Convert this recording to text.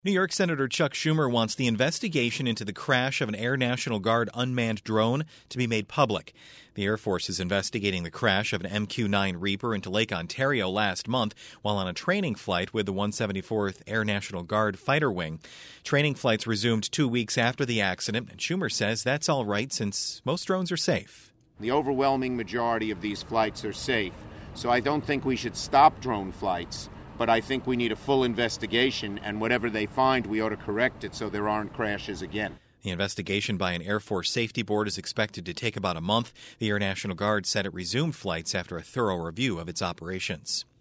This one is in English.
New York Senator Chuck Schumer wants the investigation into the crash of an Air National Guard unmanned drone to be made public. The Air Force is investigating the crash of an MQ-9 Reaper into Lake Ontario last month while on a training flight with the 174th Air National Guard fighter wing. Training flights resumed 2 weeks after the accident, and Schumer says that's all right since most drones are safe. The overwhelming majority of these flights are safe, so I don't think we should stop drone flights. But I think we need a full investigation, and whatever they find, we ought to correct it so there aren't crashes again. The investigation by an Air Force Safety Board is expected to take about a month. The Air National Guard said it resumed flights after a thorough review of its operations.